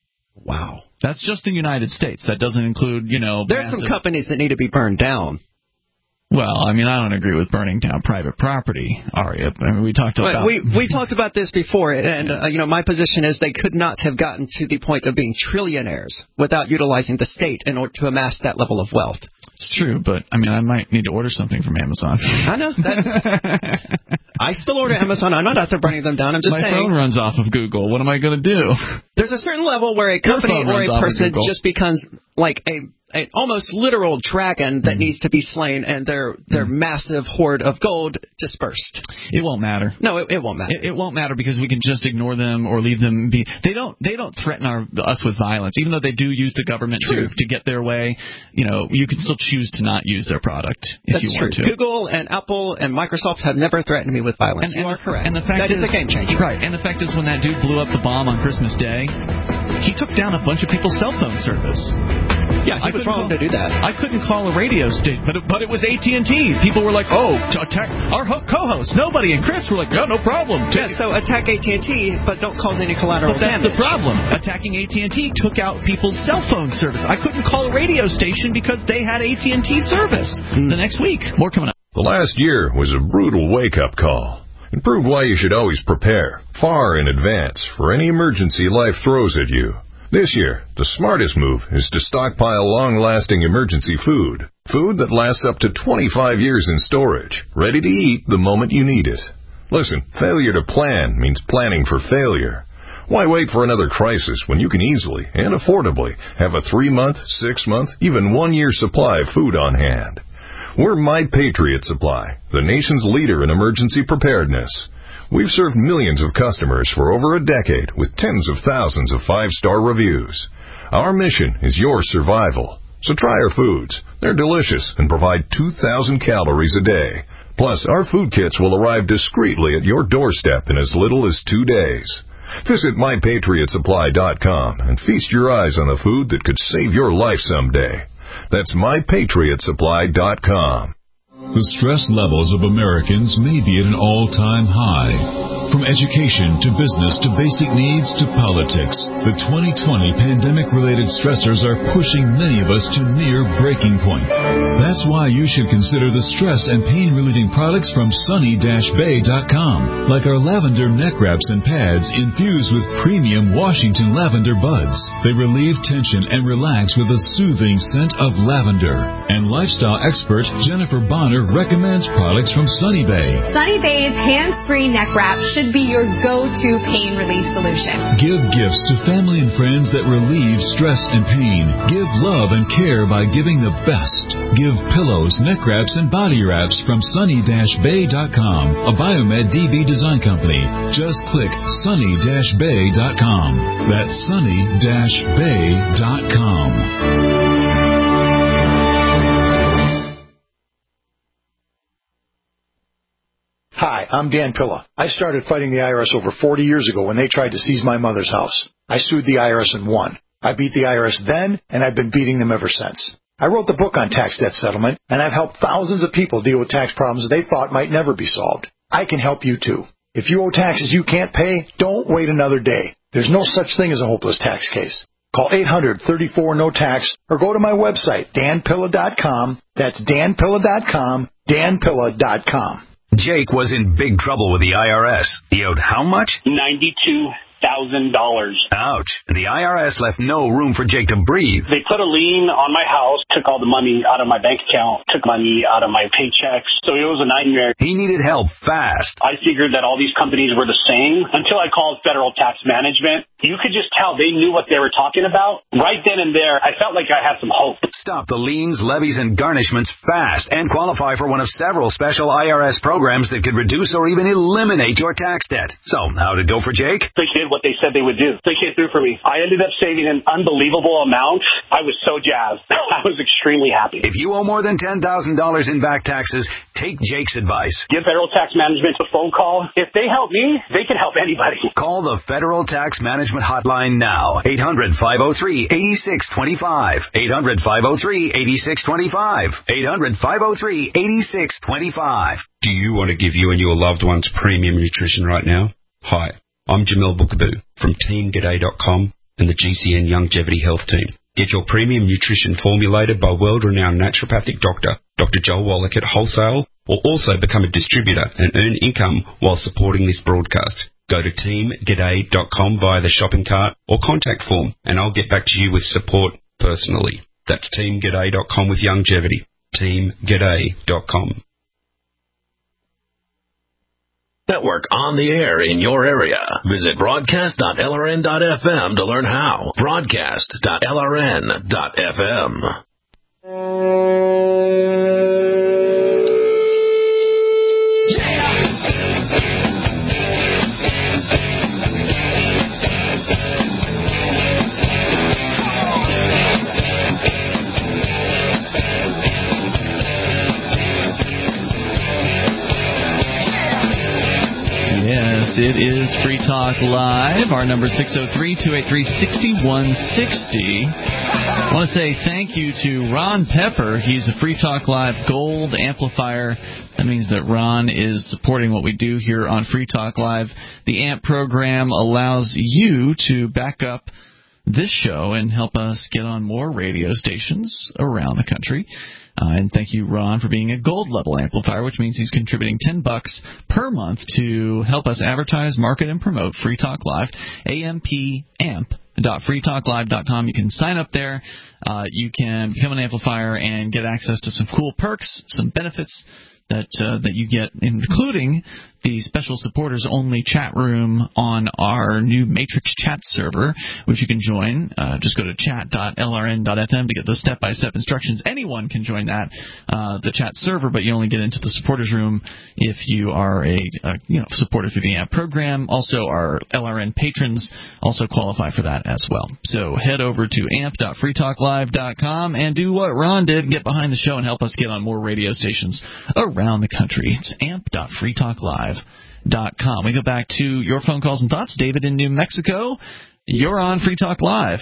C: Wow.
B: That's just the United States. That doesn't include, you know...
C: There's massive... some companies that need to be burned down.
B: Well, I mean, I don't agree with burning down private property, Aria. I mean, we talked about...
C: We we talked about this before, and, uh, you know, my position is they could not have gotten to the point of being trillionaires without utilizing the state in order to amass that level of wealth.
B: It's true, but, I mean, I might need to order something from Amazon.
C: I know. That's... I still order Amazon. I'm not out there burning them down. I'm just
B: My
C: saying.
B: My phone runs off of Google. What am I going to do?
C: There's a certain level where a company or a person just becomes like a... an almost literal dragon that mm. needs to be slain, and their their mm. massive hoard of gold dispersed.
B: It won't matter.
C: No, it, it won't matter.
B: It, it won't matter because we can just ignore them or leave them be. They don't they don't threaten our us with violence, even though they do use the government to to get their way. You know, you can still choose to not use their product if
C: That's
B: you want
C: true.
B: to.
C: Google and Apple and Microsoft have never threatened me with violence.
B: And,
C: you
B: and
C: are correct.
B: And the fact
C: that
B: is,
C: is a game changer.
B: Right. And the fact is, when that dude blew up the bomb on Christmas Day, he took down a bunch of people's cell phone service.
C: Yeah, he
B: I
C: was wrong
B: call,
C: to do that.
B: I couldn't call a radio station, but it, but it was A T and T. People were like, "Oh, to attack our ho- co-host." Nobody and Chris were like, "No, no problem."
C: Yeah, so attack A T and T, but don't cause any collateral
B: but that's
C: damage.
B: the problem. Attacking A T and T took out people's cell phone service. I couldn't call a radio station because they had A T and T service. Mm. The next week, more coming up.
A: The last year was a brutal wake-up call. It proved why you should always prepare far in advance for any emergency life throws at you. This year, the smartest move is to stockpile long-lasting emergency food. Food that lasts up to twenty-five years in storage, ready to eat the moment you need it. Listen, failure to plan means planning for failure. Why wait for another crisis when you can easily and affordably have a three-month, six-month, even one-year supply of food on hand? We're My Patriot Supply, the nation's leader in emergency preparedness. We've served millions of customers for over a decade with tens of thousands of five-star reviews. Our mission is your survival. So try our foods. They're delicious and provide two thousand calories a day. Plus, our food kits will arrive discreetly at your doorstep in as little as two days. Visit my patriot supply dot com and feast your eyes on the food that could save your life someday. That's my patriot supply dot com.
R: The stress levels of Americans may be at an all-time high. From education to business to basic needs to politics, the twenty twenty pandemic-related stressors are pushing many of us to near breaking point. That's why you should consider the stress and pain-relieving products from sunny dash bay dot com, like our lavender neck wraps and pads infused with premium Washington lavender buds. They relieve tension and relax with a soothing scent of lavender. And lifestyle expert Jennifer Bonner recommends products from Sunny Bay.
S: Sunny Bay's hands-free neck wrap should be your go-to pain relief solution.
R: Give gifts to family and friends that relieve stress and pain. Give love and care by giving the best. Give pillows, neck wraps, and body wraps from sunny dash bay dot com, a Biomed D B design company. Just click sunny dash bay dot com. That's sunny dash bay dot com.
T: Hi, I'm Dan Pilla. I started fighting the I R S over forty years ago when they tried to seize my mother's house. I sued the I R S and won. I beat the I R S then, and I've been beating them ever since. I wrote the book on tax debt settlement, and I've helped thousands of people deal with tax problems they thought might never be solved. I can help you too. If you owe taxes you can't pay, don't wait another day. There's no such thing as a hopeless tax case. Call eight hundred, thirty-four, no tax or go to my website, dan pilla dot com. That's dan pilla dot com, dan pilla dot com.
K: Jake was in big trouble with the I R S. He owed how much?
D: ninety-two thousand dollars.
K: Ouch. The I R S left no room for Jake to breathe.
D: They put a lien on my house, took all the money out of my bank account, took money out of my paychecks. So it was a nightmare.
K: He needed help fast.
D: I figured that all these companies were the same until I called Federal Tax Management. You could just tell they knew what they were talking about. Right then and there, I felt like I had some hope.
K: Stop the liens, levies, and garnishments fast and qualify for one of several special I R S programs that could reduce or even eliminate your tax debt. So, how'd it go for Jake?
D: They did what they said they would do. They came through for me. I ended up saving an unbelievable amount. I was so jazzed. I was extremely happy.
K: If you owe more than ten thousand dollars in back taxes, take Jake's advice.
D: Give Federal Tax Management a phone call. If they help me, they can help anybody.
K: Call the Federal Tax Management Hotline now. eight hundred, five oh three, eight six two five. eight hundred, five oh three, eight six two five. eight hundred, five oh three, eight six two five.
U: Do you want to give you and your loved ones premium nutrition right now? Hi, I'm Jamel Bookaboo from team g'day dot com and the G C N Longevity Health Team. Get your premium nutrition formulated by world-renowned naturopathic doctor, Doctor Joel Wallach at Wholesale, or also become a distributor and earn income while supporting this broadcast. Go to team g'day dot com via the shopping cart or contact form, and I'll get back to you with support personally. That's team g'day dot com with longevity. team g'day dot com.
H: Network on the air in your area. Visit broadcast dot L R N dot F M to learn how. broadcast dot L R N dot F M.
B: It is Free Talk Live. Our number is six oh three, two eight three, six one six oh. I want to say thank you to Ron Pepper. He's a Free Talk Live Gold Amplifier. That means that Ron is supporting what we do here on Free Talk Live. The A M P program allows you to back up this show and help us get on more radio stations around the country. Uh, and thank you, Ron, for being a gold level amplifier, which means he's contributing ten bucks per month to help us advertise, market, and promote Free Talk Live. A M P amp dot free talk live dot com. You can sign up there. Uh, you can become an amplifier and get access to some cool perks, some benefits that uh, that you get, including the special supporters-only chat room on our new Matrix chat server, which you can join. Uh, just go to chat dot L R N dot F M to get the step-by-step instructions. Anyone can join that, uh, the chat server, but you only get into the supporters room if you are a, a you know supporter through the A M P program. Also, our L R N patrons also qualify for that as well. So head over to amp dot free talk live dot com and do what Ron did, get behind the show and help us get on more radio stations around the country. It's amp dot free talk live dot com. We go back to your phone calls and thoughts. David in New Mexico, you're on Free Talk Live.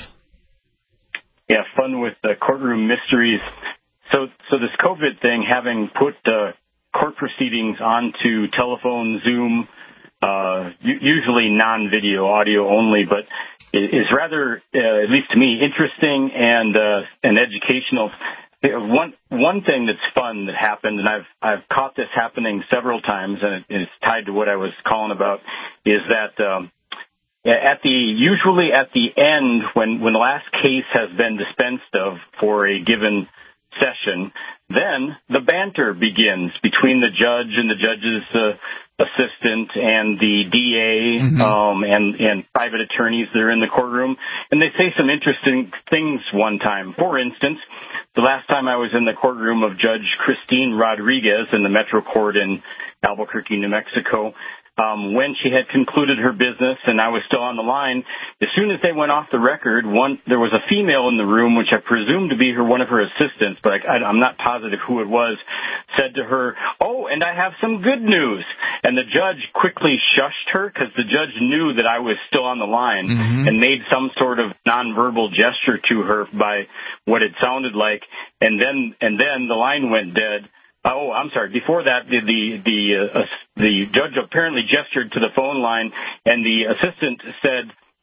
V: Yeah, fun with the courtroom mysteries. So, so this COVID thing, having put uh, court proceedings onto telephone, Zoom, uh, usually non-video, audio only, but is rather, uh, at least to me, interesting and uh, and educational. One one thing that's fun that happened, and I've I've caught this happening several times, and it, it's tied to what I was calling about, is that um, at the usually at the end when when the last case has been dispensed of for a given session, then the banter begins between the judge and the judge's uh, assistant and the D A mm-hmm. um, and and private attorneys that are in the courtroom, and they say some interesting things one time. For instance, the last time I was in the courtroom of Judge Christine Rodriguez in the Metro Court in Albuquerque, New Mexico, um, when she had concluded her business and I was still on the line, as soon as they went off the record, one there was a female in the room, which I presume to be her one of her assistants, but I, I'm not positive who it was, said to her, "Oh, and I have some good news." And the judge quickly shushed her because the judge knew that I was still on the line mm-hmm. and made some sort of nonverbal gesture to her by what it sounded like, and then and then the line went dead. Oh, I'm sorry. Before that, the the the, uh, the judge apparently gestured to the phone line, and the assistant said,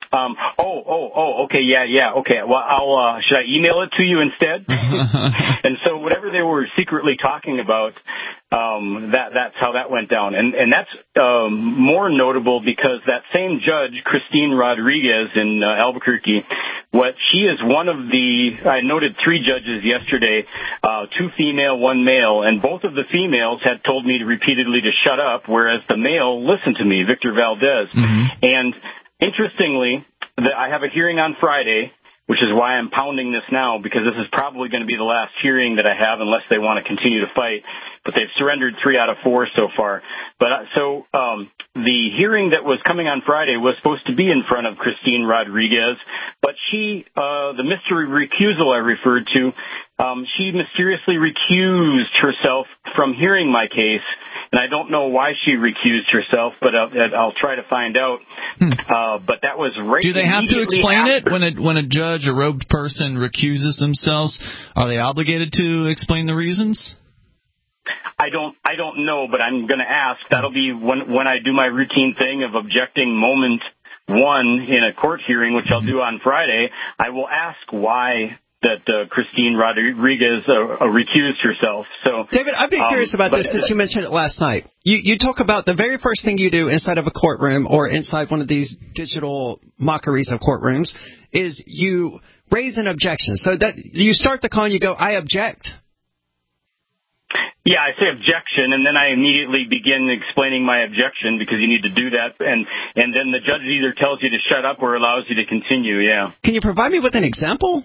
V: Um, oh, oh, oh, okay, yeah, yeah, okay. Well, I'll, uh, should I email it to you instead? And so whatever they were secretly talking about, um, that, that's how that went down. And, and that's, um, more notable because that same judge, Christine Rodriguez in uh, Albuquerque, what she is one of the, I noted three judges yesterday, uh, two female, one male, and both of the females had told me repeatedly to shut up, whereas the male listened to me, Victor Valdez. Mm-hmm. And interestingly, the, I have a hearing on Friday, which is why I'm pounding this now, because this is probably going to be the last hearing that I have unless they want to continue to fight. But they've surrendered three out of four so far. But uh, so um, the hearing that was coming on Friday was supposed to be in front of Christine Rodriguez, but she, uh, the mystery recusal I referred to, um, she mysteriously recused herself from hearing my case. And I don't know why she recused herself, but I'll, I'll try to find out. Hmm. Uh, but that was right.
B: Do they have to explain
V: after.
B: it when a when a judge, a robed person, recuses themselves? Are they obligated to explain the reasons?
V: I don't. I don't know, but I'm going to ask. That'll be when when I do my routine thing of objecting moment one in a court hearing, which I'll do on Friday. I will ask why that uh, Christine Rodriguez uh, uh, recused herself. So,
C: David, I've been um, curious about this since you mentioned it last night. You you talk about the very first thing you do inside of a courtroom or inside one of these digital mockeries of courtrooms is you raise an objection. So that you start the call and you go, I object.
V: Yeah, I say objection, and then I immediately begin explaining my objection because you need to do that, and and then the judge either tells you to shut up or allows you to continue, yeah.
C: Can you provide me with an example?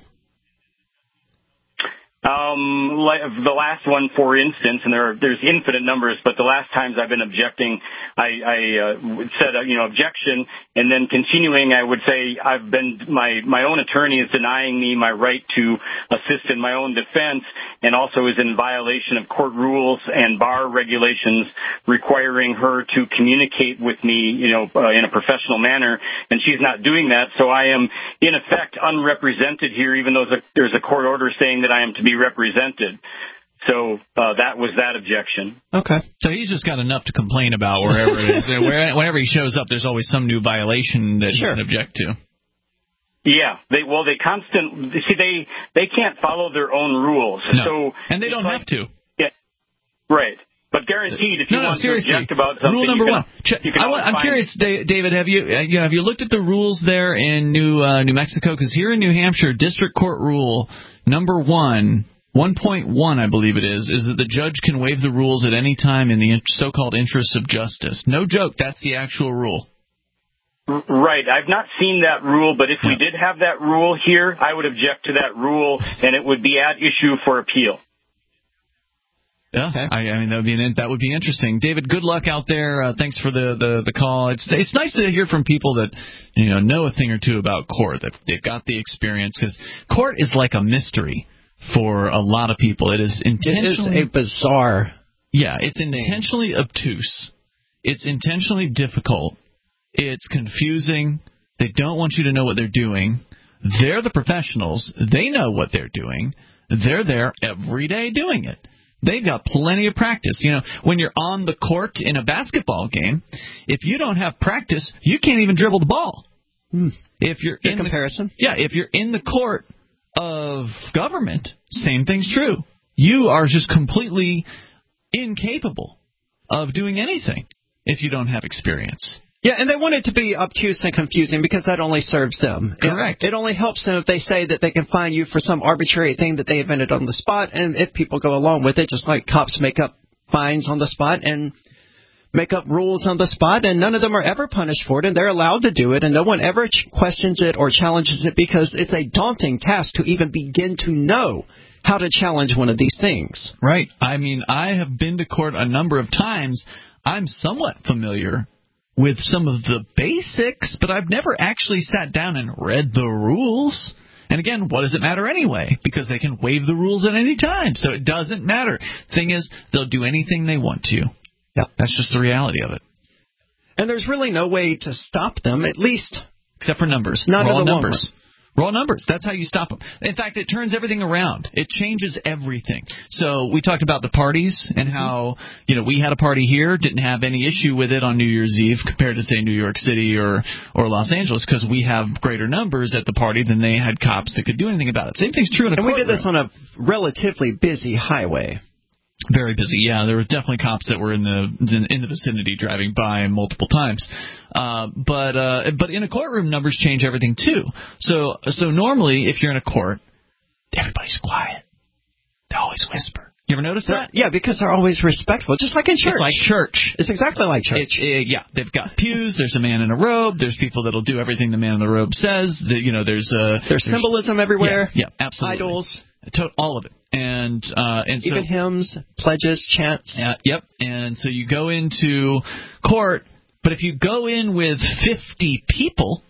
V: Um, like the last one, for instance, and there are, there's infinite numbers, but the last times I've been objecting, I, I uh, said, uh, you know, objection, and then continuing, I would say I've been, my, my own attorney is denying me my right to assist in my own defense, and also is in violation of court rules and bar regulations requiring her to communicate with me, you know, uh, in a professional manner, and she's not doing that, so I am, in effect, unrepresented here, even though there's a court order saying that I am to be represented. So uh, that was that objection.
B: Okay. So he's just got enough to complain about wherever it is. Whenever he shows up, there's always some new violation that sure. he can object to.
V: Yeah. They well, they constant. See, they they can't follow their own rules.
B: No.
V: So
B: and they don't
V: like,
B: have to.
V: Yeah. Right. But guaranteed, if you
B: no, no,
V: want
B: seriously.
V: to object about something,
B: rule number
V: you
B: one.
V: can, you can
B: I want, I'm curious, David. Have you, you know, have you looked at the rules there in New uh, New Mexico? Because here in New Hampshire, District Court Rule number one. one point one, I believe it is, is that the judge can waive the rules at any time in the so-called interests of justice. No joke, that's the actual rule.
V: Right. I've not seen that rule, but if yeah. we did have that rule here, I would object to that rule, and it would be at issue for appeal.
B: Yeah, okay. I, I mean that would be an, that would be interesting. David, good luck out there. Uh, thanks for the, the, the call. It's it's nice to hear from people that you know know a thing or two about court, that they've got the experience, because court is like a mystery for a lot of people. It is intentionally
C: it is a bizarre.
B: Yeah, it's intentionally obtuse. It's intentionally difficult. It's confusing. They don't want you to know what they're doing. They're the professionals. They know what they're doing. They're there every day doing it. They've got plenty of practice. You know, when you're on the court in a basketball game, if you don't have practice, you can't even dribble the ball.
C: Hmm.
B: If you're
C: Good
B: in
C: comparison.
B: The, yeah, if you're in the court of government, same thing's true. You are just completely incapable of doing anything if you don't have experience.
C: Yeah, and they want it to be obtuse and confusing because that only serves them.
B: Correct.
C: It, it only helps them if they say that they can fine you for some arbitrary thing that they invented on the spot, and if people go along with it, just like cops make up fines on the spot and make up rules on the spot, and none of them are ever punished for it, and they're allowed to do it, and no one ever ch- questions it or challenges it because it's a daunting task to even begin to know how to challenge one of these things.
B: Right. I mean, I have been to court a number of times. I'm somewhat familiar with some of the basics, but I've never actually sat down and read the rules. And again, what does it matter anyway? Because they can waive the rules at any time, so it doesn't matter. Thing is, they'll do anything they want to.
C: Yeah,
B: that's just the reality of it.
C: And there's really no way to stop them, at least.
B: Except for numbers.
C: None
B: We're
C: of
B: all
C: the
B: numbers. Raw numbers. That's how you stop them. In fact, it turns everything around. It changes everything. So we talked about the parties and how, you know, we had a party here, didn't have any issue with it on New Year's Eve compared to, say, New York City or, or Los Angeles, because we have greater numbers at the party than they had cops that could do anything about it. Same thing's true in a
C: And
B: courtroom.
C: we did this on a relatively busy highway.
B: Very busy, yeah. There were definitely cops that were in the in the vicinity driving by multiple times. Uh, but uh, but in a courtroom, numbers change everything too. So so normally, if you're in a court, everybody's quiet. They always whisper. You ever notice that?
C: Yeah, because they're always respectful, just like in church.
B: It's like church.
C: It's exactly like church.
B: It's, uh, yeah, they've got pews. There's a man in a robe. There's people that'll do everything the man in the robe says. The, you know, there's uh,
C: there's, there's symbolism everywhere.
B: Yeah, yeah, absolutely.
C: Idols.
B: All of it. And uh, and so,
C: even hymns, pledges, chants.
B: Yeah, yep. And so you go into court, but if you go in with fifty people,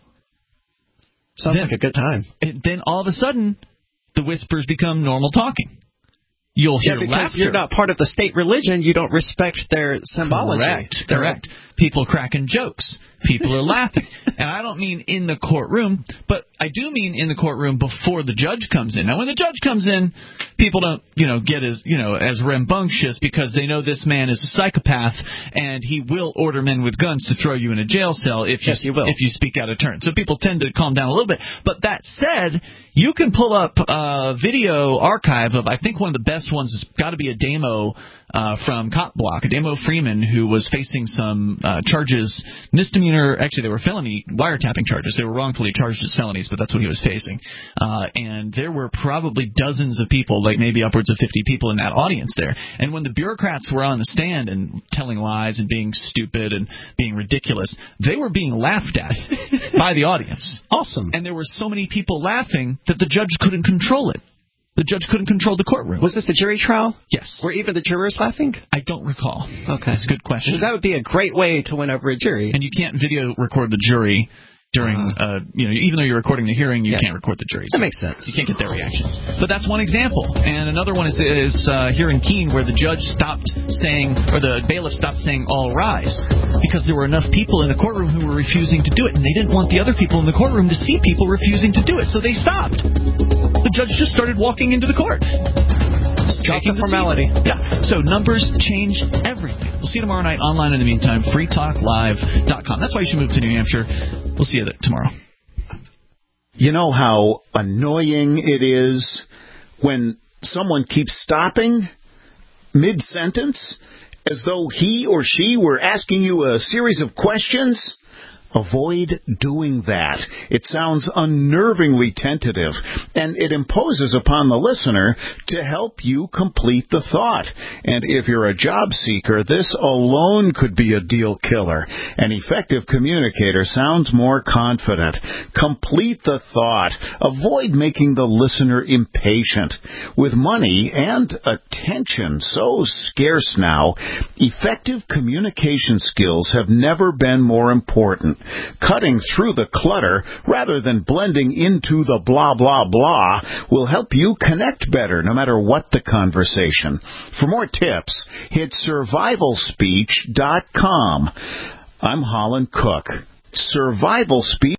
C: sounds
B: then,
C: like a good time.
B: It, then all of a sudden, the whispers become normal talking. You'll hear
C: yeah, because
B: laughter.
C: You're not part of the state religion. You don't respect their symbology.
B: Correct. Correct. People cracking jokes. People are laughing. And I don't mean in the courtroom, but I do mean in the courtroom before the judge comes in. Now, when the judge comes in, people don't, you know, get as, you know, as rambunctious because they know this man is a psychopath and he will order men with guns to throw you in a jail cell if you,
C: yes, he will.
B: if you speak out of turn. So people tend to calm down a little bit. But that said, you can pull up a video archive of, I think one of the best ones has got to be Ademo uh, from Cop Block, Ademo Freeman, who was facing some uh, charges, misdemeanor, actually they were felony wiretapping charges. They were wrongfully charged as felonies, but that's what he was facing. Uh, and there were probably dozens of people, like maybe upwards of fifty people in that audience there. And when the bureaucrats were on the stand and telling lies and being stupid and being ridiculous, they were being laughed at by the audience.
C: Awesome.
B: And there were so many people laughing that the judge couldn't control it. The judge couldn't control the courtroom.
C: Was this a jury trial?
B: Yes.
C: Were even the jurors laughing?
B: I don't recall.
C: Okay.
B: That's a good question.
C: Because that would be a great way to win over a jury.
B: And you can't video record the jury during, uh, you know, even though you're recording the hearing, you yeah. can't record the jury.
C: So that makes sense.
B: You can't get their reactions. But that's one example. And another one is, is uh, here in Keene where the judge stopped saying, or the bailiff stopped saying, all rise, because there were enough people in the courtroom who were refusing to do it, and they didn't want the other people in the courtroom to see people refusing to do it, so they stopped. The judge just started walking into the court.
C: Just a formality.
B: Yeah. So numbers change everything. We'll see you tomorrow night online in the meantime. free talk live dot com. That's why you should move to New Hampshire. We'll see you tomorrow.
I: You know how annoying it is when someone keeps stopping mid-sentence as though he or she were asking you a series of questions? Avoid doing that. It sounds unnervingly tentative, and it imposes upon the listener to help you complete the thought. And if you're a job seeker, this alone could be a deal killer. An effective communicator sounds more confident. Complete the thought. Avoid making the listener impatient. With money and attention so scarce now, effective communication skills have never been more important. Cutting through the clutter rather than blending into the blah, blah, blah will help you connect better no matter what the conversation. For more tips, hit survival speech dot com. I'm Holland Cook. Survival Speech.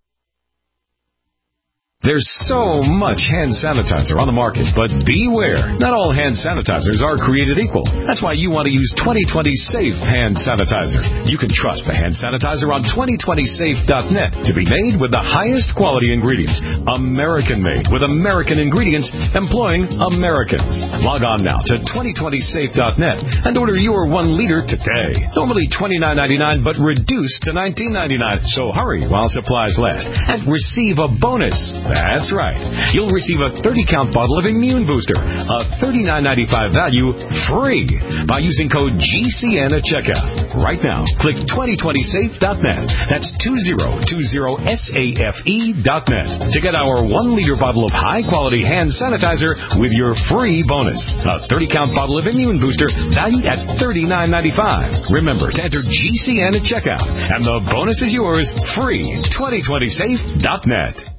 J: There's so much hand sanitizer on the market, but beware. Not all hand sanitizers are created equal. That's why you want to use twenty twenty Safe Hand Sanitizer. You can trust the hand sanitizer on twenty twenty safe dot net to be made with the highest quality ingredients. American-made with American ingredients employing Americans. Log on now to twenty twenty safe dot net and order your one liter today. Normally twenty-nine ninety-nine, but reduced to nineteen ninety-nine. So hurry while supplies last and receive a bonus. That's right. You'll receive a thirty count bottle of Immune Booster, a thirty-nine ninety-five value, free by using code G C N at checkout. Right now, click twenty twenty safe dot net. That's two zero two zero safe dot net to get our one liter bottle of high-quality hand sanitizer with your free bonus. A thirty count bottle of Immune Booster valued at thirty-nine ninety-five. Remember to enter G C N at checkout, and the bonus is yours free. twenty twenty safe dot net.